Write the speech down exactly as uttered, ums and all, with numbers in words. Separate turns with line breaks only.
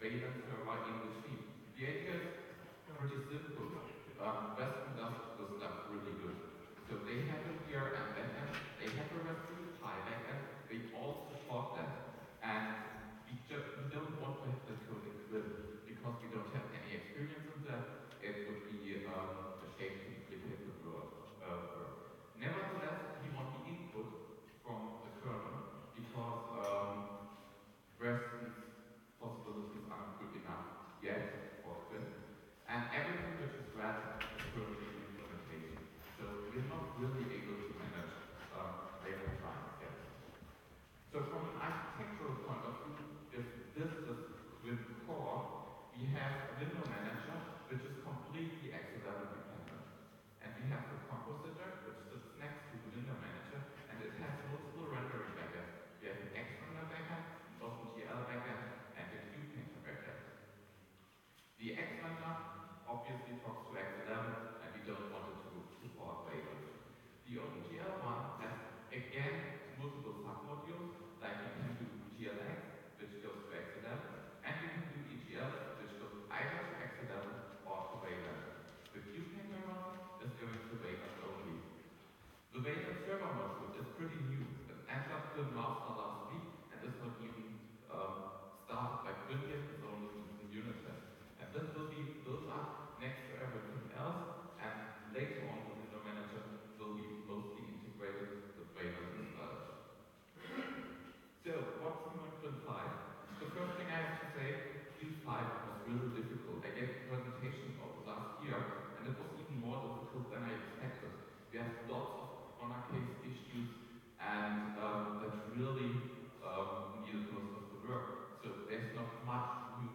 Wayland server in the team. The idea is pretty simple. Um, Western does the stuff really good. So they have a V R M backend, they have a Raspberry Pi backend, they all support that. And we, just, we don't want to have the code equipped because we don't have any experience in that. It would be um, a shame to duplicate the work. Uh, Nevertheless, we want the input from the kernel because um, Western's possibilities aren't good enough yet for Quinn. And everything which is read is currently in implementation. So we're not really able to manage um, data science yet. So from an architectural point of view, if this is with core, we have a window manager which is completely X eleven dependent. And we have the compositor which sits next to the window manager and it has multiple rendering backends. We have an Xrender backend, an OpenGL backend, and a QPainter backend. The Xrender obviously talks to X eleven and we don't want it to support Wayland. The OpenGL one has again multiple submodules, like you can do G L X, which goes to X eleven, and you can do E G L, which goes either to X eleven or to Wayland. The QPainter one is going to Wayland only. The Wayland server module is pretty new. It entered the master last week and is not even um, started by Quintian, it's only in unit test. And this will be built up next to everything else, and later on the window manager will be mostly integrated with Wayland as well. So, what's new in Qwen five? The first thing I have to say, Qwen five was really difficult. I gave a presentation of it last year, and it was even more difficult than I expected. We have lots of corner case issues, and um, that really um, needed most of the work. So there's not much new